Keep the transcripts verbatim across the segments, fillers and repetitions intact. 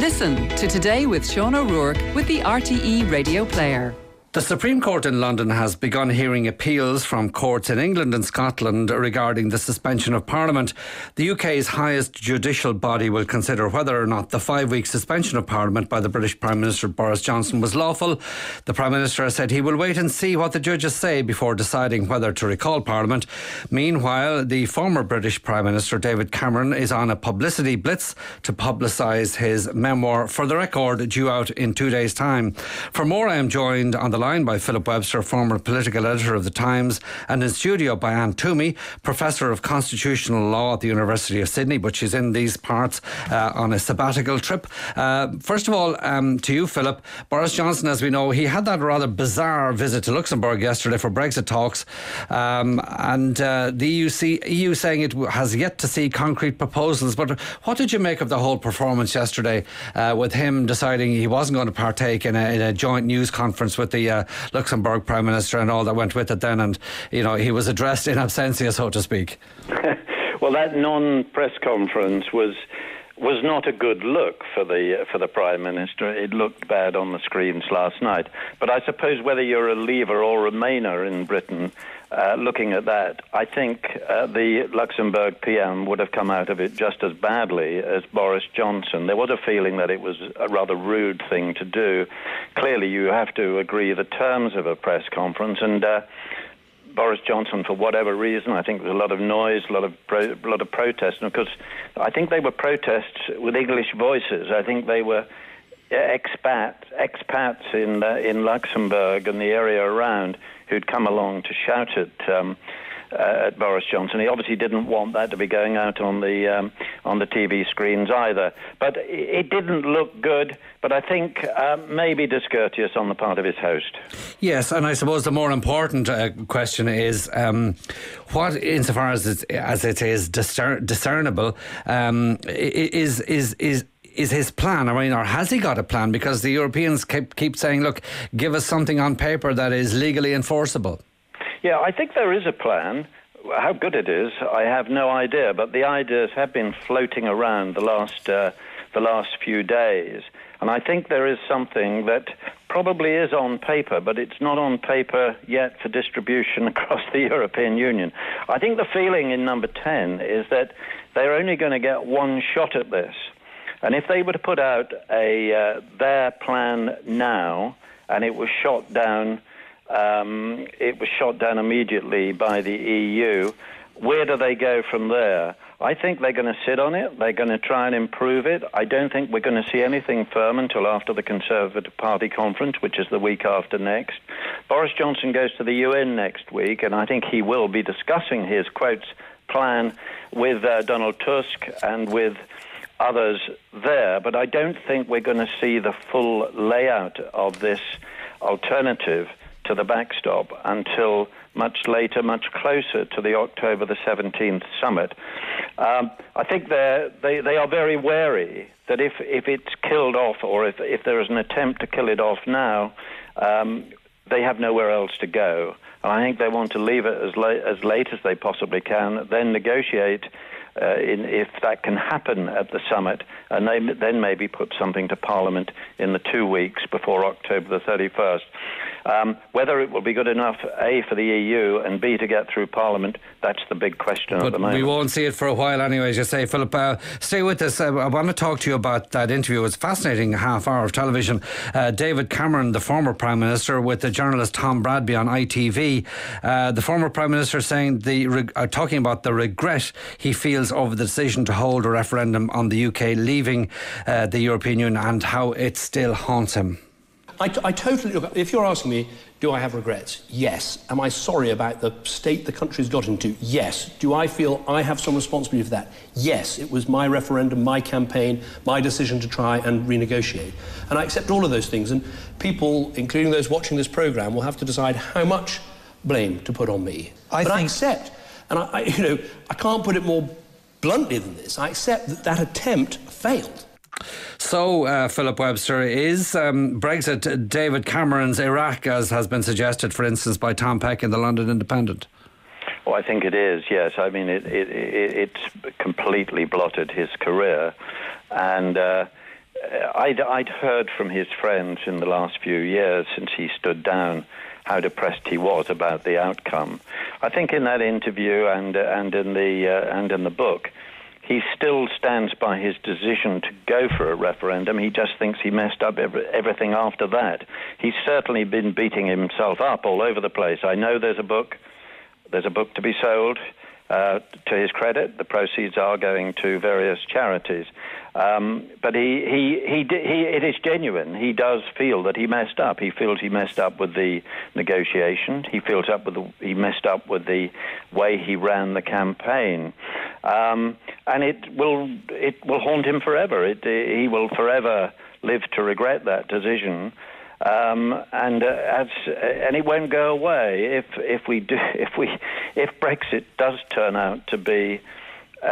Listen to Today with Sean O'Rourke with the R T E Radio Player. The Supreme Court in London has begun hearing appeals from courts in England and Scotland regarding the suspension of Parliament. The U K's highest judicial body will consider whether or not the five-week suspension of Parliament by the British Prime Minister Boris Johnson was lawful. The Prime Minister has said he will wait and see what the judges say before deciding whether to recall Parliament. Meanwhile, the former British Prime Minister David Cameron is on a publicity blitz to publicise his memoir For the Record, due out in two days' time. For more, I am joined on the line by Philip Webster, former political editor of The Times, and in studio by Anne Toomey, Professor of Constitutional Law at the University of Sydney, but she's in these parts uh, on a sabbatical trip. Uh, first of all, um, to you, Philip, Boris Johnson, as we know, he had that rather bizarre visit to Luxembourg yesterday for Brexit talks, um, and uh, the E U, C, E U saying it has yet to see concrete proposals. But what did you make of the whole performance yesterday uh, with him deciding he wasn't going to partake in a, in a joint news conference with the Uh, Luxembourg Prime Minister and all that went with it then, and you know he was addressed in absentia, so to speak? Well, that non-press conference was was not a good look for the uh, for the Prime Minister. It looked bad on the screens last night. But I suppose whether you're a Leaver or Remainer in Britain, uh, looking at that, I think uh, the Luxembourg P M would have come out of it just as badly as Boris Johnson. There was a feeling that it was a rather rude thing to do. Clearly, you have to agree the terms of a press conference, and uh, Boris Johnson, for whatever reason, I think there was a lot of noise, a lot of pro- a lot of protest, and of course, I think they were protests with English voices. I think they were expat expats in uh, in Luxembourg and the area around who'd come along to shout at um, uh, at Boris Johnson. He obviously didn't want that to be going out on the um, on the T V screens either. But it didn't look good. But I think uh, maybe discourteous on the part of his host. Yes, and I suppose the more important uh, question is um, what, insofar as it, as it is discer- discernible, um, is is is. is his plan? I mean, or has he got a plan? Because the Europeans keep, keep saying, look, give us something on paper that is legally enforceable. Yeah, I think there is a plan. How good it is, I have no idea. But the ideas have been floating around the last uh, the last few days. And I think there is something that probably is on paper, but it's not on paper yet for distribution across the European Union. I think the feeling in number ten is that they're only going to get one shot at this. And if they were to put out a uh, their plan now, and it was shot down, um, it was shot down immediately by the E U, where do they go from there? I think they're going to sit on it. They're going to try and improve it. I don't think we're going to see anything firm until after the Conservative Party conference, which is the week after next. Boris Johnson goes to the U N next week, and I think he will be discussing his, quotes, plan with uh, Donald Tusk and with others there, but I don't think we're going to see the full layout of this alternative to the backstop until much later, much closer to the October the seventeenth summit. Um, I think they they are very wary that if, if it's killed off, or if, if there is an attempt to kill it off now, um, they have nowhere else to go. And I think they want to leave it as late as, late as they possibly can, then negotiate Uh, in, if that can happen at the summit, and they, then maybe put something to Parliament in the two weeks before October the thirty-first. Um, whether it will be good enough, A, for the E U, and B, to get through Parliament, that's the big question but at the moment. We won't see it for a while anyway, as you say. Philip, uh, stay with us. Uh, I want to talk to you about that interview. It's a fascinating half hour of television. Uh, David Cameron, the former Prime Minister, with the journalist Tom Bradby on I T V. Uh, the former Prime Minister saying the uh, talking about the regret he feels over the decision to hold a referendum on the U K leaving uh, the European Union and how it still haunts him. I, I totally, look, if you're asking me, do I have regrets? Yes. Am I sorry about the state the country's got into? Yes. Do I feel I have some responsibility for that? Yes. It was my referendum, my campaign, my decision to try and renegotiate. And I accept all of those things. And people, including those watching this programme, will have to decide how much blame to put on me. I but think... I accept, and I, I, you know, I can't put it more bluntly than this. I accept that that attempt failed. So, uh, Philip Webster, is um, Brexit David Cameron's Iraq, as has been suggested, for instance, by Tom Peck in the London Independent? Oh, I think it is, yes. I mean, it, it, it, it's completely blotted his career. And uh, I'd, I'd heard from his friends in the last few years since he stood down how depressed he was about the outcome. I think in that interview and uh, and in the uh, and in the book, he still stands by his decision to go for a referendum. He just thinks he messed up every, everything after that. He's certainly been beating himself up all over the place. I know there's a book, there's a book to be sold. Uh, to his credit, the proceeds are going to various charities. Um, but he, he, he, he, it is genuine. He does feel that he messed up. He feels he messed up with the negotiation. He feels up with the, he messed up with the way he ran the campaign. Um, and it will, it will haunt him forever. It, he will forever live to regret that decision. Um, and uh, as uh, and it won't go away if if we do if we if Brexit does turn out to be uh,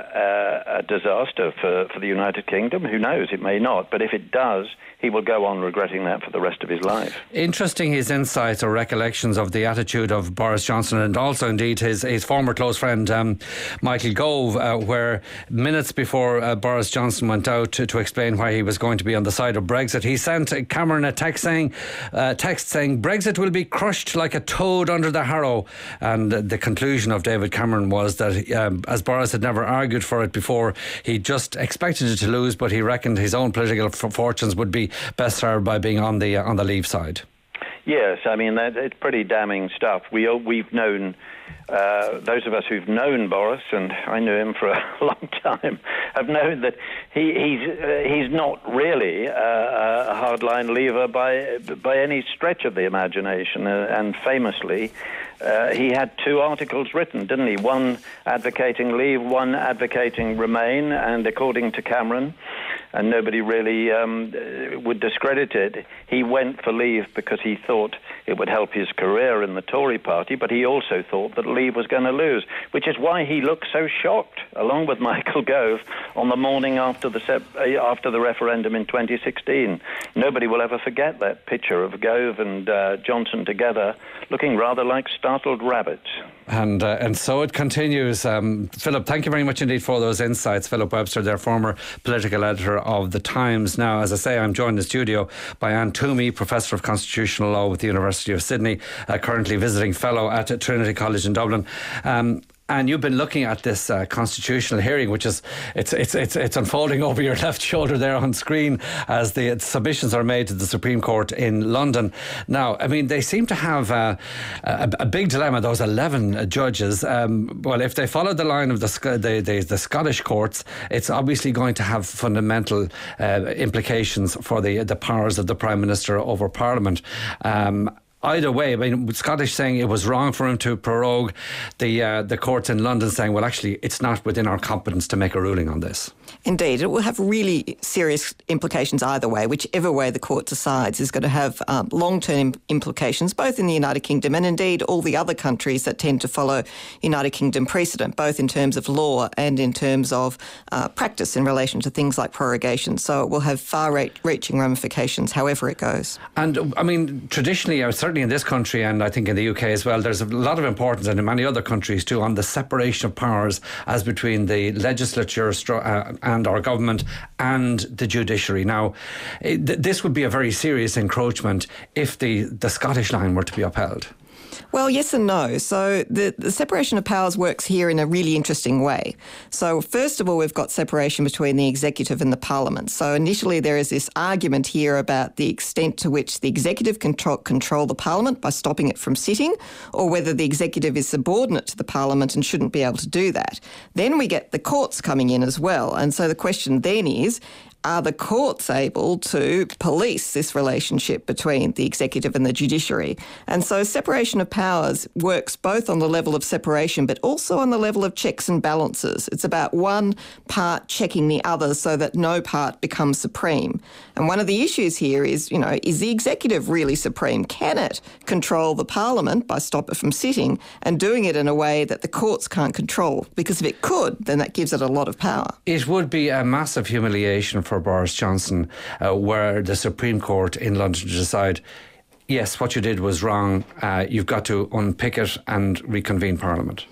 uh, a disaster for, for the United Kingdom. Who knows? It may not, but if it does, he will go on regretting that for the rest of his life. Interesting, his insights or recollections of the attitude of Boris Johnson, and also indeed his, his former close friend um, Michael Gove, uh, where minutes before uh, Boris Johnson went out to, to explain why he was going to be on the side of Brexit, he sent Cameron a text saying, uh, text saying Brexit will be crushed like a toad under the harrow. And the conclusion of David Cameron was that um, as Boris had never argued for it before, he just expected it to lose, but he reckoned his own political f- fortunes would be best served by being on the uh, on the Leave side. Yes, I mean that, it's pretty damning stuff. We we've known uh, those of us who've known Boris, and I knew him for a long time, have known that he, he's uh, he's not really uh, a hardline Leaver by by any stretch of the imagination, uh, and famously. Uh, he had two articles written, didn't he? One advocating Leave, one advocating Remain, and according to Cameron, and nobody really um, would discredit it, he went for Leave because he thought it would help his career in the Tory party, but he also thought that Leave was going to lose, which is why he looked so shocked, along with Michael Gove, on the morning after the sep- after the referendum in twenty sixteen. Nobody will ever forget that picture of Gove and uh, Johnson together, looking rather like startled rabbits. And uh, and so it continues. Um, Philip, thank you very much indeed for those insights. Philip Webster, their former political editor of The Times. Now, as I say, I'm joined in the studio by Anne Toomey, Professor of Constitutional Law with the University of Sydney, uh, currently visiting fellow at Trinity College in Dublin. Um, And you've been looking at this uh, constitutional hearing, which is it's it's it's it's unfolding over your left shoulder there on screen as the submissions are made to the Supreme Court in London. Now, I mean, they seem to have uh, a, a big dilemma. Those eleven uh, judges. Um, well, if they follow the line of the the, the the Scottish courts, it's obviously going to have fundamental uh, implications for the the powers of the Prime Minister over Parliament. Um, Either way, I mean, Scottish saying it was wrong for him to prorogue, the uh, the courts in London saying, well, actually, it's not within our competence to make a ruling on this. Indeed, it will have really serious implications either way. Whichever way the court decides is going to have um, long-term implications, both in the United Kingdom and indeed all the other countries that tend to follow United Kingdom precedent, both in terms of law and in terms of uh, practice in relation to things like prorogation. So it will have far-reaching ramifications however it goes. And, I mean, traditionally, certainly in this country and I think in the U K as well, there's a lot of importance, and in many other countries too, on the separation of powers as between the legislature uh, and our government and the judiciary. Now, it, this would be a very serious encroachment if the, the Scottish line were to be upheld. Well, yes and no. So the, the separation of powers works here in a really interesting way. So first of all, we've got separation between the executive and the parliament. So initially there is this argument here about the extent to which the executive can control, control the parliament by stopping it from sitting, or whether the executive is subordinate to the parliament and shouldn't be able to do that. Then we get the courts coming in as well. And so the question then is, are the courts able to police this relationship between the executive and the judiciary? And so separation of powers works both on the level of separation but also on the level of checks and balances. It's about one part checking the other so that no part becomes supreme. And one of the issues here is, you know, is the executive really supreme? Can it control the parliament by stop it from sitting and doing it in a way that the courts can't control? Because if it could, then that gives it a lot of power. It would be a massive humiliation for Boris Johnson, uh, were the Supreme Court in London to decide, yes, what you did was wrong, uh, you've got to unpick it and reconvene Parliament.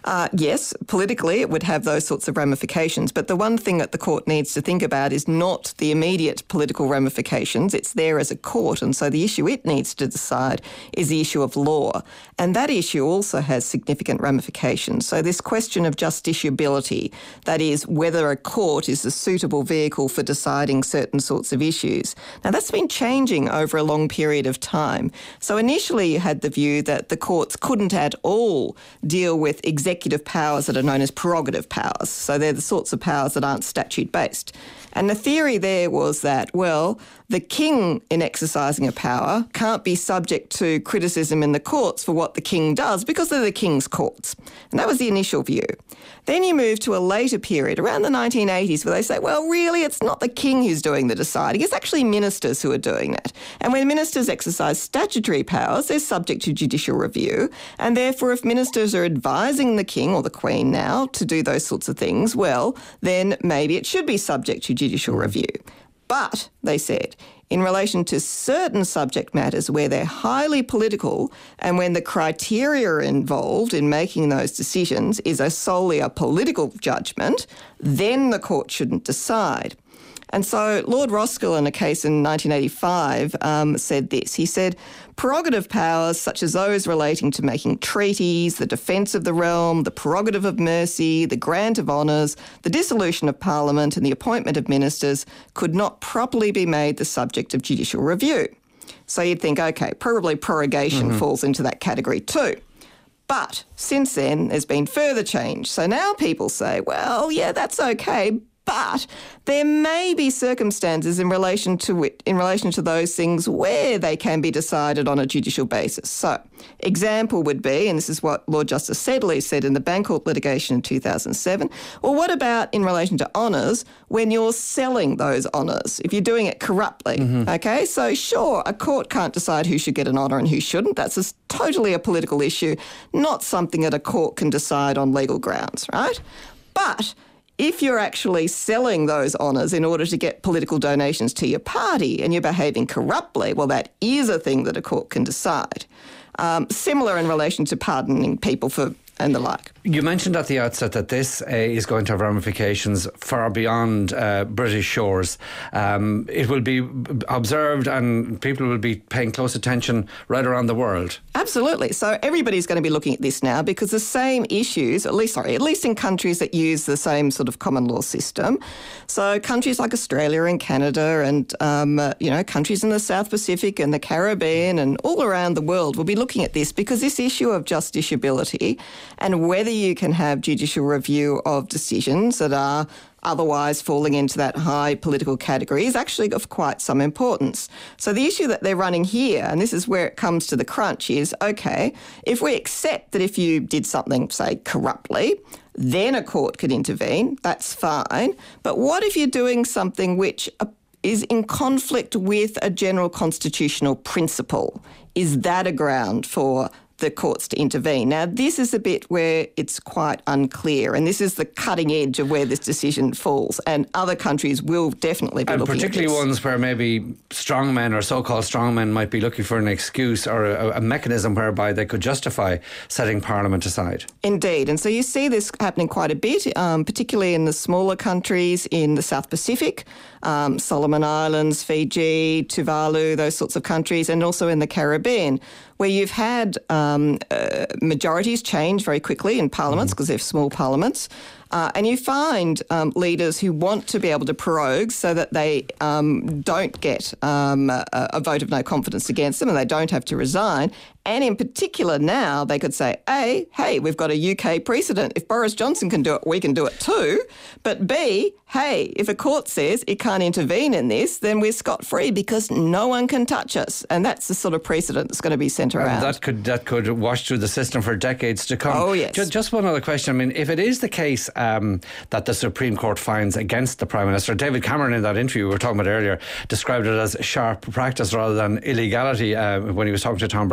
Uh, yes, politically it would have those sorts of ramifications, but the one thing that the court needs to think about is not the immediate political ramifications. It's there as a court, and so the issue it needs to decide is the issue of law. And that issue also has significant ramifications. So this question of justiciability, that is whether a court is a suitable vehicle for deciding certain sorts of issues. Now that's been changing over a long period of time. So initially you had the view that the courts couldn't at all deal with executive powers that are known as prerogative powers. So they're the sorts of powers that aren't statute-based. And the theory there was that, well, the king in exercising a power can't be subject to criticism in the courts for what the king does because they're the king's courts. And that was the initial view. Then you move to a later period, around the nineteen eighties, where they say, well, really, it's not the king who's doing the deciding. It's actually ministers who are doing that. And when ministers exercise statutory powers, they're subject to judicial review. And therefore, if ministers are advising the king or the queen now to do those sorts of things, well, then maybe it should be subject to judicial review. But, they said, in relation to certain subject matters where they're highly political and when the criteria involved in making those decisions is a solely a political judgment, then the court shouldn't decide. And so Lord Roskill, in a case in nineteen eighty-five, um, said this. He said, prerogative powers such as those relating to making treaties, the defence of the realm, the prerogative of mercy, the grant of honours, the dissolution of Parliament and the appointment of ministers could not properly be made the subject of judicial review. So you'd think, OK, probably prorogation mm-hmm. falls into that category too. But since then, there's been further change. So now people say, well, yeah, that's OK, but there may be circumstances in relation to it, in relation to those things where they can be decided on a judicial basis. So, example would be, and this is what Lord Justice Sedley said in the Bancourt litigation in two thousand seven, well, what about in relation to honours when you're selling those honours, if you're doing it corruptly? Mm-hmm. OK, so sure, a court can't decide who should get an honour and who shouldn't. That's a, totally a political issue, not something that a court can decide on legal grounds, right? But if you're actually selling those honours in order to get political donations to your party and you're behaving corruptly, well, that is a thing that a court can decide. Um, similar in relation to pardoning people for and the like. You mentioned at the outset that this uh, is going to have ramifications far beyond uh, British shores. Um, it will be observed and people will be paying close attention right around the world. Absolutely. So everybody's going to be looking at this now because the same issues, at least sorry, at least in countries that use the same sort of common law system. So countries like Australia and Canada and um, uh, you know countries in the South Pacific and the Caribbean and all around the world will be looking at this because this issue of justiciability and whether you can have judicial review of decisions that are otherwise falling into that high political category is actually of quite some importance. So the issue that they're running here, and this is where it comes to the crunch, is, OK, if we accept that if you did something, say, corruptly, then a court could intervene, that's fine. But what if you're doing something which is in conflict with a general constitutional principle? Is that a ground for the courts to intervene? Now, this is a bit where it's quite unclear, and this is the cutting edge of where this decision falls, and other countries will definitely be and looking at this. And particularly ones where maybe strongmen or so-called strongmen might be looking for an excuse or a, a mechanism whereby they could justify setting Parliament aside. Indeed, and so you see this happening quite a bit, um, particularly in the smaller countries in the South Pacific, um, Solomon Islands, Fiji, Tuvalu, those sorts of countries, and also in the Caribbean, where you've had um, uh, majorities change very quickly in parliaments because mm. they're small parliaments. Uh, and you find um, leaders who want to be able to prorogue so that they um, don't get um, a, a vote of no confidence against them and they don't have to resign. And in particular now, they could say, A, hey, we've got a U K precedent. If Boris Johnson can do it, we can do it too. But B, hey, if a court says it can't intervene in this, then we're scot-free because no one can touch us. And that's the sort of precedent that's going to be sent around. And that could that could wash through the system for decades to come. Oh, yes. Just, just one other question. I mean, if it is the case um, that the Supreme Court finds against the Prime Minister, David Cameron in that interview we were talking about earlier described it as sharp practice rather than illegality uh, when he was talking to Tom Bradby.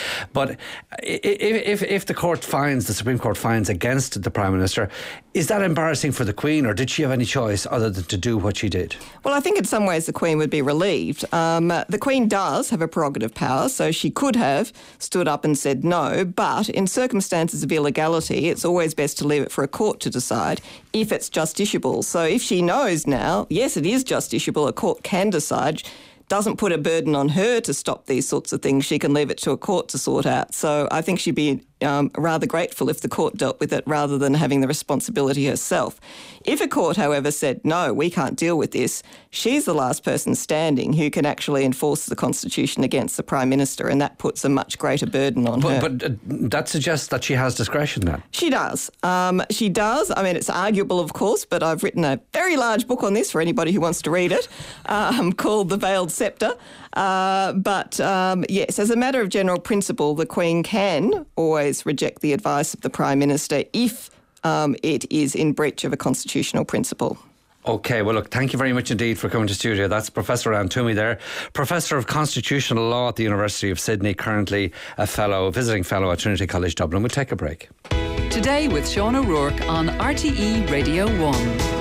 But if, if, if the court finds, the Supreme Court finds against the Prime Minister, is that embarrassing for the Queen, or did she have any choice other than to do what she did? Well, I think in some ways the Queen would be relieved. Um, the Queen does have a prerogative power, so she could have stood up and said no, but in circumstances of illegality, it's always best to leave it for a court to decide if it's justiciable. So if she knows now, yes, it is justiciable, a court can decide, doesn't put a burden on her to stop these sorts of things, she can leave it to a court to sort out. So I think she'd be um, rather grateful if the court dealt with it rather than having the responsibility herself. If a court, however, said, no, we can't deal with this, she's the last person standing who can actually enforce the Constitution against the Prime Minister, and that puts a much greater burden on but, her. But uh, that suggests that she has discretion then. She does. Um, she does. I mean, it's arguable, of course, but I've written a very large book on this for anybody who wants to read it, um, called The Veiled Sceptre. Uh, but um, yes, as a matter of general principle, the Queen can always reject the advice of the Prime Minister if um, it is in breach of a constitutional principle. OK, well, look, thank you very much indeed for coming to studio. That's Professor Anne Twomey there, Professor of Constitutional Law at the University of Sydney, currently a fellow, a visiting fellow at Trinity College Dublin. We'll take a break. Today with Sean O'Rourke on R T E Radio one.